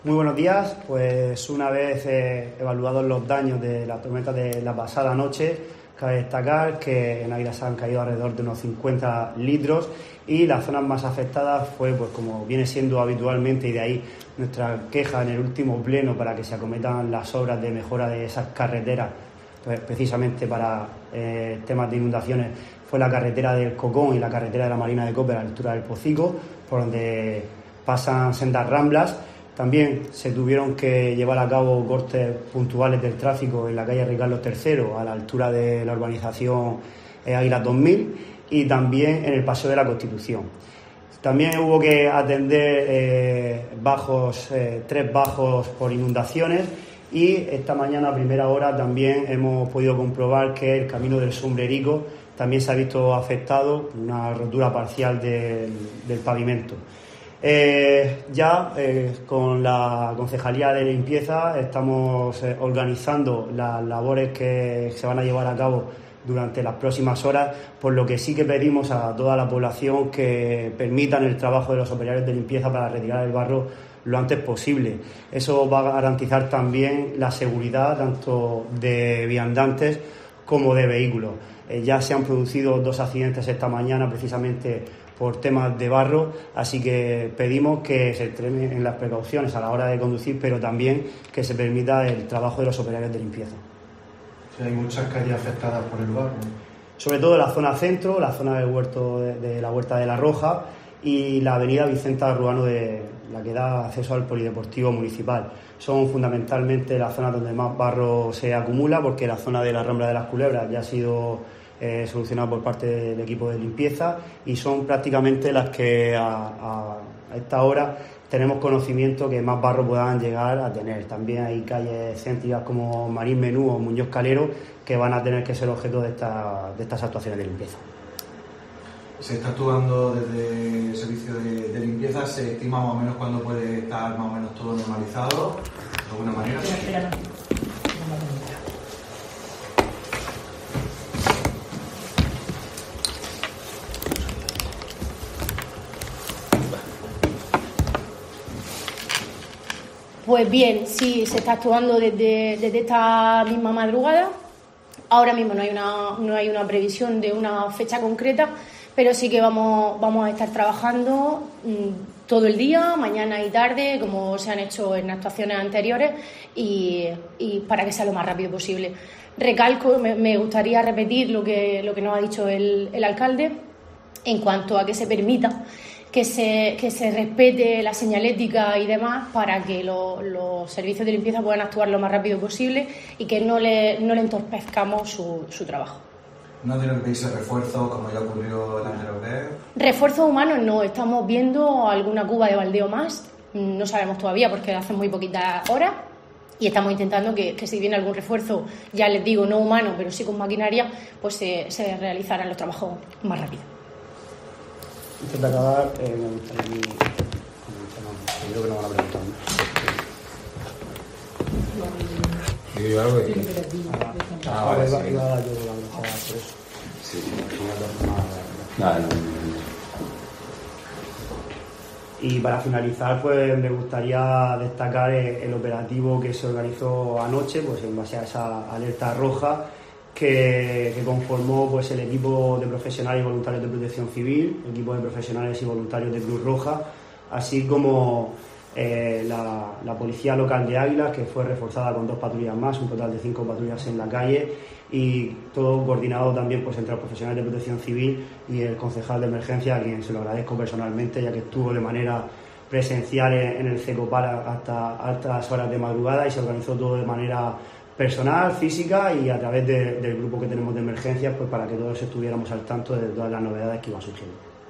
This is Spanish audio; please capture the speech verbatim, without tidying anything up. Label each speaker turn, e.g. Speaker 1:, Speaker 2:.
Speaker 1: Muy buenos días, pues una vez eh, evaluados los daños de la tormenta de la pasada noche, cabe destacar que en Águila se han caído alrededor de unos cincuenta litros y las zonas más afectadas fue, pues como viene siendo habitualmente, y de ahí nuestra queja en el último pleno para que se acometan las obras de mejora de esas carreteras, pues precisamente para eh, temas de inundaciones, fue la carretera del Cocón y la carretera de la Marina de Cope a la altura del Pocico, por donde pasan sendas ramblas. También se tuvieron que llevar a cabo cortes puntuales del tráfico en la calle Ricardo tercero, a la altura de la urbanización Águila dos mil, y también en el Paseo de la Constitución. También hubo que atender eh, bajos, eh, tres bajos por inundaciones, y esta mañana a primera hora también hemos podido comprobar que el camino del Sombrerico también se ha visto afectado, una rotura parcial del, del pavimento. Eh, ya eh, con la Concejalía de Limpieza estamos eh, organizando las labores que se van a llevar a cabo durante las próximas horas, por lo que sí que pedimos a toda la población que permitan el trabajo de los operarios de limpieza para retirar el barro lo antes posible. Eso va a garantizar también la seguridad tanto de viandantes como de vehículos. Eh, ya se han producido dos accidentes esta mañana precisamente por temas de barro, así que pedimos que se extremen en las precauciones a la hora de conducir, pero también que se permita el trabajo de los operarios de limpieza.
Speaker 2: Sí, hay muchas calles afectadas por el barro.
Speaker 1: Sobre todo la zona centro, la zona del huerto de, de la Huerta de la Roja y la avenida Vicenta Ruano, de la que da acceso al polideportivo municipal. Son fundamentalmente las zonas donde más barro se acumula, porque la zona de la Rambla de las Culebras ya ha sido Eh, solucionado por parte del equipo de limpieza, y son prácticamente las que a, a, a esta hora tenemos conocimiento que más barro puedan llegar a tener. También hay calles céntricas como Marín Menú o Muñoz Calero que van a tener que ser objeto de, esta, de estas actuaciones de limpieza.
Speaker 2: Se está actuando desde el servicio de, de limpieza. ¿Se estima más o menos cuándo puede estar más o menos todo normalizado? ¿De alguna manera?
Speaker 3: Espera, espera. Pues bien, sí, se está actuando desde, desde esta misma madrugada. Ahora mismo no hay una, no hay una previsión de una fecha concreta, pero sí que vamos, vamos a estar trabajando mmm, todo el día, mañana y tarde, como se han hecho en actuaciones anteriores, y, y para que sea lo más rápido posible. Recalco, me, me gustaría repetir lo que, lo que nos ha dicho el, el alcalde en cuanto a que se permita que se, que se respete la señalética y demás, para que lo, los servicios de limpieza puedan actuar lo más rápido posible y que no le, no le entorpezcamos su, su trabajo.
Speaker 2: ¿No tiene que pedirse refuerzos como ya ocurrió la anterior vez?
Speaker 3: Refuerzos humanos no, estamos viendo alguna cuba de baldeo más, no sabemos todavía porque hace muy poquitas horas, y estamos intentando que, que si viene algún refuerzo, ya les digo, no humano, pero sí con maquinaria, pues se, se realizarán los trabajos más rápido.
Speaker 1: Antes de acabar, eh, me gustaría a mí... Yo creo que no van a preguntar.
Speaker 4: Digo yo algo de...
Speaker 1: Ah, vale, iba, iba a dar yo la pregunta por eso.
Speaker 4: Sí, nada, no, no.
Speaker 1: Y para finalizar, pues me gustaría destacar el, el operativo que se organizó anoche, pues en base a esa alerta roja que, que conformó pues el equipo de profesionales y voluntarios de Protección Civil, el equipo de profesionales y voluntarios de Cruz Roja, así como eh, la, la policía local de Águila, que fue reforzada con dos patrullas más, un total de cinco patrullas en la calle, y todo coordinado también pues entre los profesionales de Protección Civil y el concejal de emergencia, a quien se lo agradezco personalmente, ya que estuvo de manera presencial en el CECOPAR hasta altas horas de madrugada, y se organizó todo de manera personal, física, y a través de, del grupo que tenemos de emergencias, pues para que todos estuviéramos al tanto de todas las novedades que iban surgiendo.